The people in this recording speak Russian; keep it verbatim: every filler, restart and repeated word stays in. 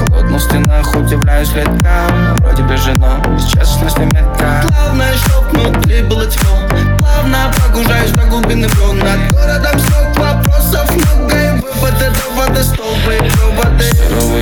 Холодно в стенах, удивляюсь слегка. Вроде бы жена, честность и метка. Главное, чтоб внутри было тепло. Плавно погружаюсь до глубины брон. Над городом срок вопросов много, и выводы, доводы, столбы и проводы.